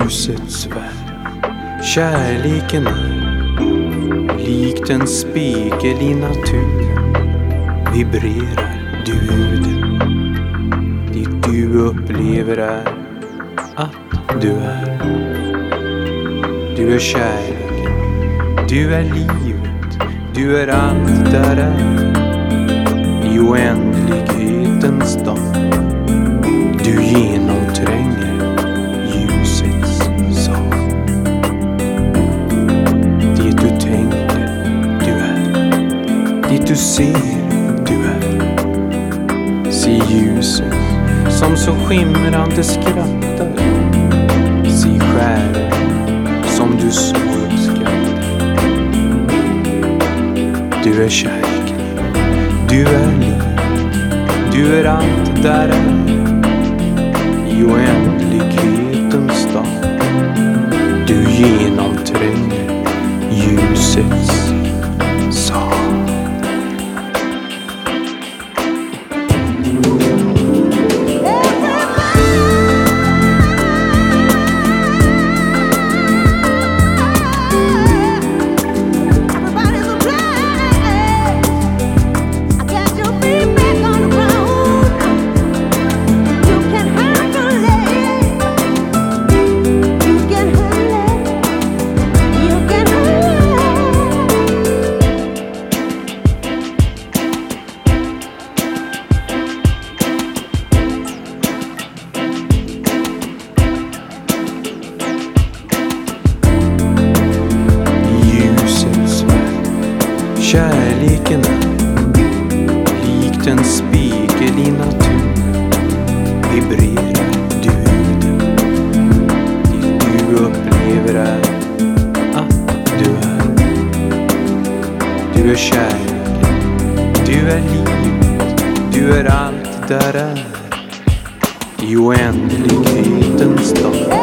ljusets värld. Kärleken är likt en spegel i naturen. Vibrerar du ur den. Det du upplever är att du är. Du är kärleken, du är livet, du är allt där är. I oändlighetens dag du genomtränger ljusets sång. Det du tänker, du är. Det du ser, du är. Se ljuset som så skimrande skrattar. Se skären som du så uppskattar. Du är kärleken, du är liv, du är allt där är. I oändlighetens dag du genomtränger ljusets sång. Kärleken är likt en spegel i naturen. Vibrerar du ur den. Det du upplever är att du är. Du är kärleken, du är livet, du är allt där är. I oändlighetens dag.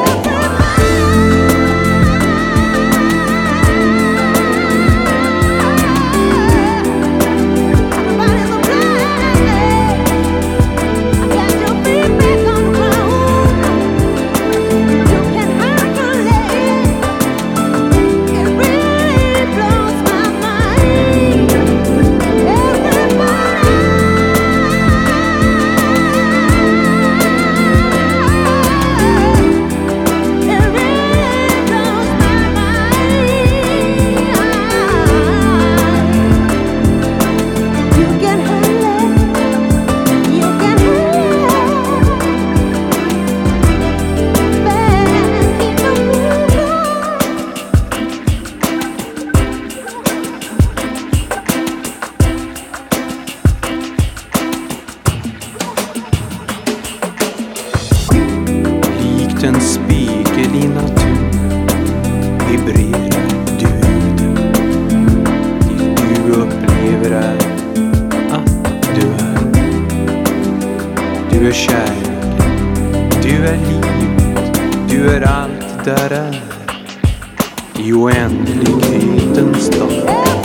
En spegel i naturen. Vibrerar du ur den. Det du upplever är att du är. Du är kärleken, du är livet, du är allt där är. I oändlighetens dag.